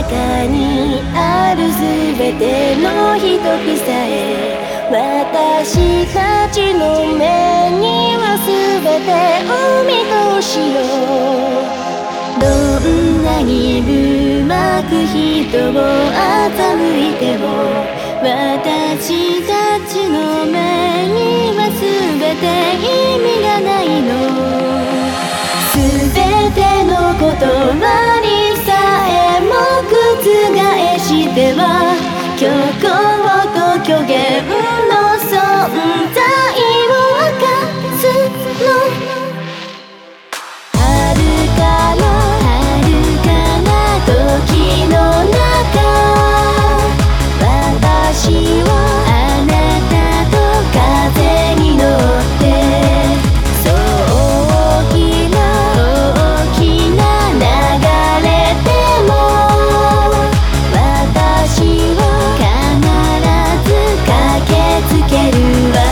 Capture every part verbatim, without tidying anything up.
中にあるすべての人々さえ私たちの目にはすべてお見通しよ。どんなにうまく人を欺いても私たちの目にはすべて意味がないの。すべての言葉にさえも覆しては虚構と虚言の存在を明かすの。遥かな遥かな時の中、私はあなたと風に乗ってそう大きな大きな流れでも私は必ず駆けつけるわ。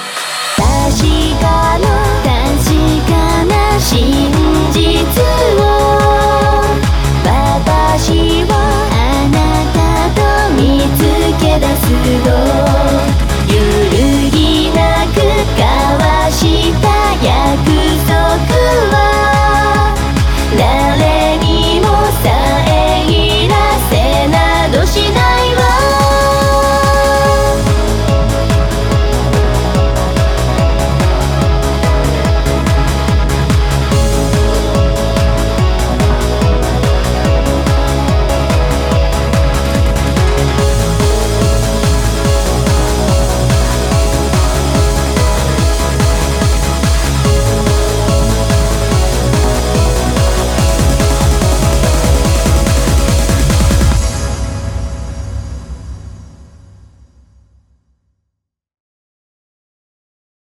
確かな真実を